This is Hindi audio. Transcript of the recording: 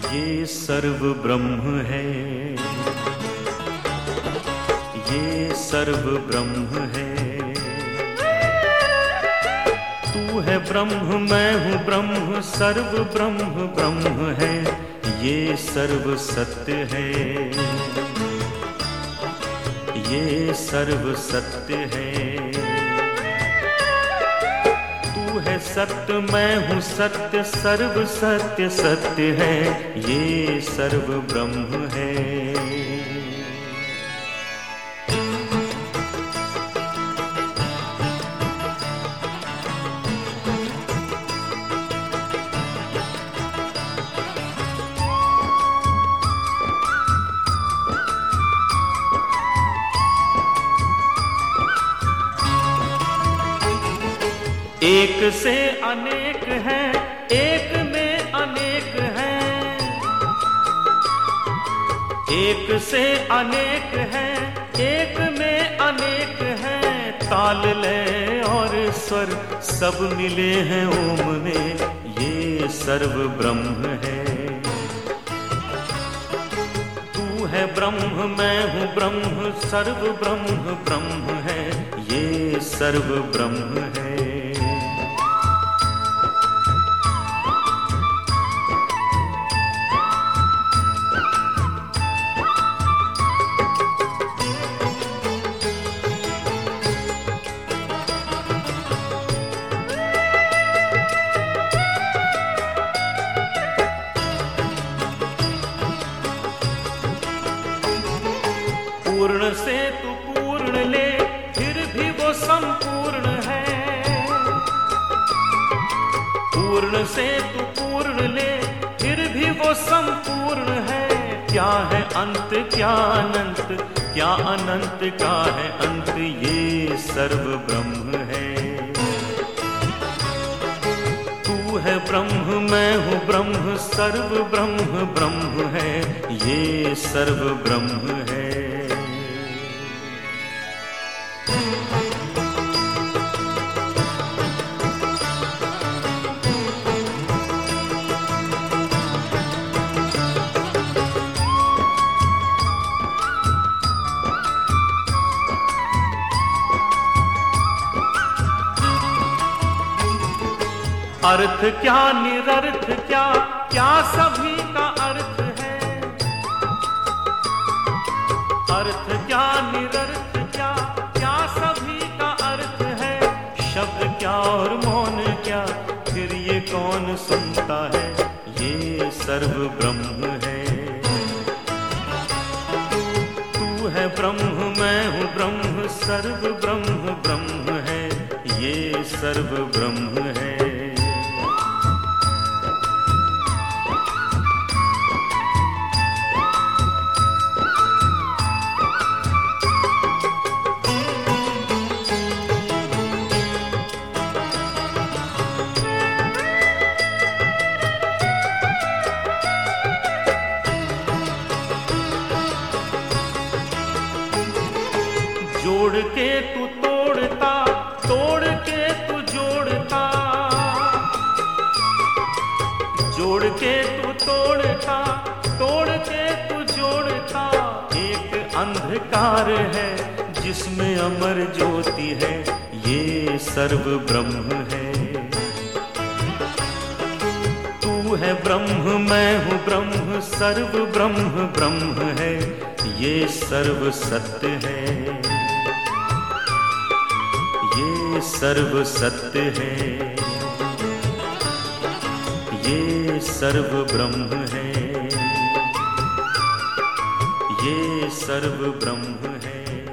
ये सर्व ब्रह्म है, ये सर्व ब्रह्म है। तू है ब्रह्म, मैं हूँ ब्रह्म, सर्व ब्रह्म ब्रह्म है, ये सर्व सत्य है, ये सर्व सत्य है। तू है सत्य, मैं हूँ सत्य, सर्व सत्य सत्य है, ये सर्व ब्रह्म है। एक से अनेक है, एक में अनेक है, एक से अनेक है, एक में अनेक है। ताल लय और स्वर सब मिले हैं ओम में, ये सर्व ब्रह्म है। तू है ब्रह्म, मैं हूँ ब्रह्म, सर्व ब्रह्म ब्रह्म है, ये सर्व ब्रह्म है। पूर्ण से तू पूर्ण ले, फिर भी वो संपूर्ण है। पूर्ण से तू पूर्ण ले, फिर भी वो संपूर्ण है। क्या है अंत, क्या अनंत, क्या अनंत का है अंत, ये सर्व ब्रह्म है। तू है ब्रह्म, मैं हूँ ब्रह्म, सर्व ब्रह्म ब्रह्म है, ये सर्व ब्रह्म है। अर्थ क्या निरर्थ क्या, क्या सभी का अर्थ है। अर्थ क्या निरर्थ क्या, क्या सभी का अर्थ है। शब्द क्या और मौन क्या, फिर ये कौन सुनता है, ये सर्व ब्रह्म है। तू है ब्रह्म, मैं हूँ ब्रह्म, सर्व ब्रह्म ब्रह्म है, ये सर्व ब्रह्म है। जोड़ के तू तोड़ता, तोड़ के तू जोड़ता, जोड़ के तू तोड़ता, तोड़ के तू जोड़ता। एक अंधकार है जिसमें अमर ज्योति है, ये सर्व ब्रह्म है। तू है ब्रह्म, मैं हूँ ब्रह्म, सर्व ब्रह्म ब्रह्म है, ये सर्व सत्य है, ये सर्व सत्य है, ये सर्व ब्रह्म है, ये सर्व ब्रह्म है।